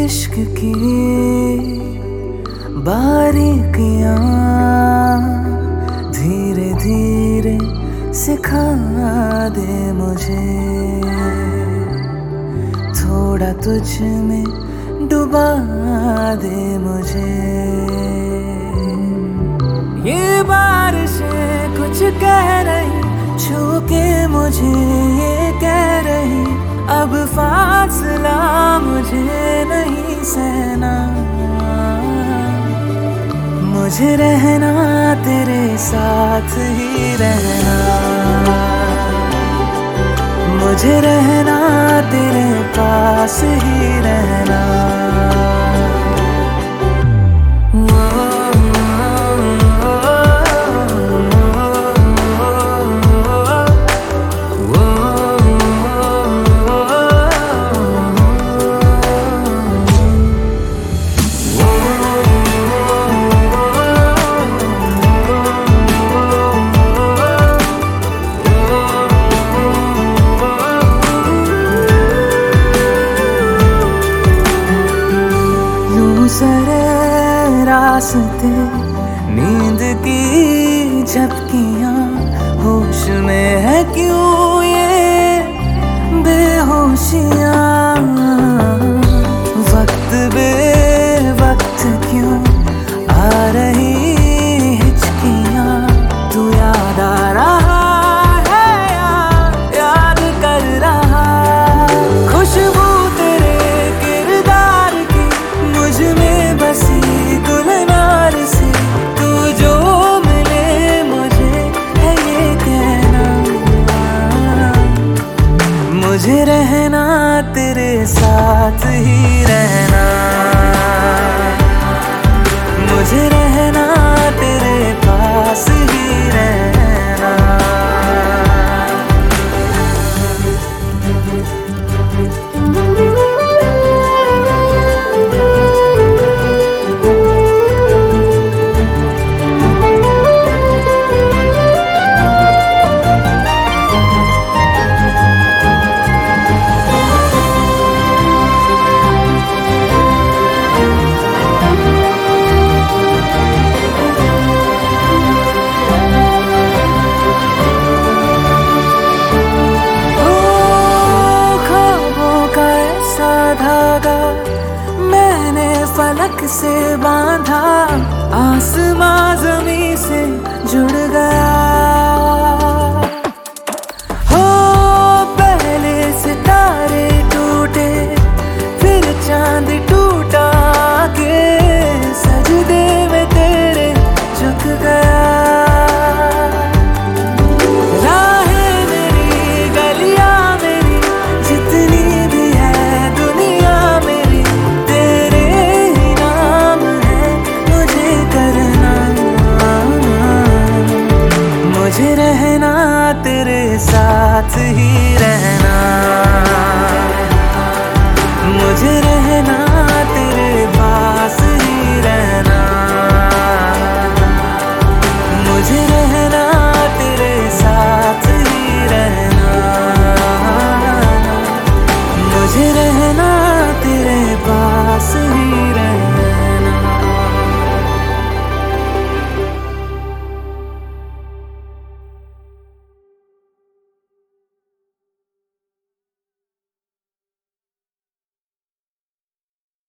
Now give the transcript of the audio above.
इश्क की बारीकियां धीरे धीरे सिखा दे मुझे, थोड़ा तुझ में डुबा दे मुझे। ये बारिशें कुछ कह रही, छू के मुझे ये कह रही, अब फासला मुझे नहीं सहना। मुझे रहना तेरे साथ ही रहना, मुझे रहना तेरे पास ही रहना। सरे रास्ते नींद की झपकियां, होश में है क्यों ये बेहोशियां। वक्त बे वक्त क्यों आ रही हिचकियां, तू याद आ रहा है या याद कर रहा। खुशबू तेरे किरदार की मुझ में बसी गुलनार से, तू जो मिले मुझे है ये कहना। मुझे रहना तेरे साथ ही रहना, मुझे रहना तेरे पास ही रहना। धागा मैंने फलक से बांधा, आसमां ज़मीं से जुड़ गया। हो पहले सितारे टूटे, फिर चांद टूटा के सजदे में तेरे झुक गया। मुझे रहना तेरे साथ ही रहना।